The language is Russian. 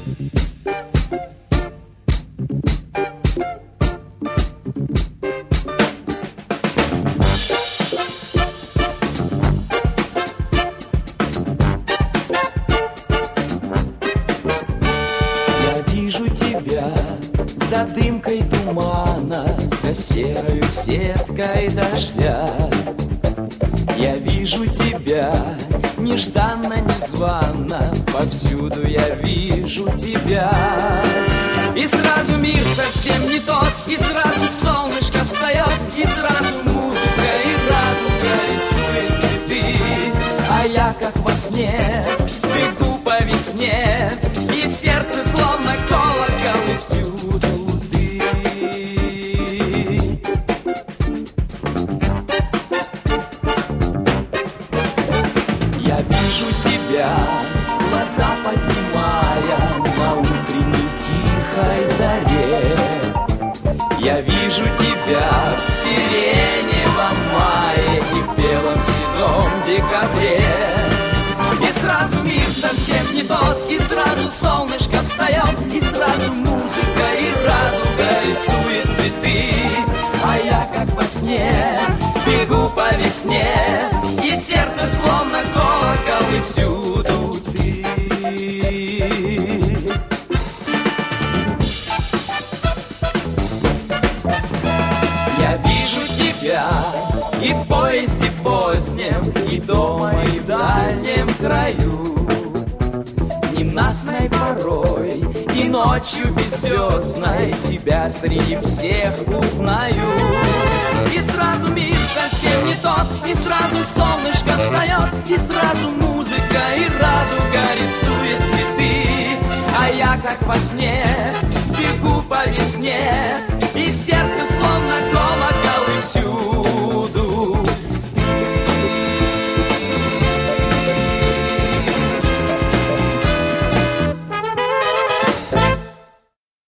За дымкой тумана, за серою сеткой дождя. Я вижу тебя нежданно-незванно, повсюду я вижу тебя. И сразу мир совсем не тот, и сразу солнышко встает, и сразу музыка и радуга рисует цветы. А я как во сне бегу по весне, и сердце словно колокол, и всюду ты. Я вижу тебя, глаза поднимая на утренней тихой заре. Я вижу тебя в сиреневом мае и в белом седом декабре. И сразу мир совсем не тот, и сразу солнышко встает, и сразу музыка и радуга рисует цветы. А я как во сне бегу по весне, и сердце словно колокол, и всюду ты. Я вижу тебя и в поезде позднем, и дома, и в дальнем краю, ненастной порой и ночью беззвездной тебя среди всех узнаю. И сразу мир совсем не тот, и сразу солнышко встает, и сразу музыка и радуга рисует цветы. А я как во сне бегу по весне, и сердце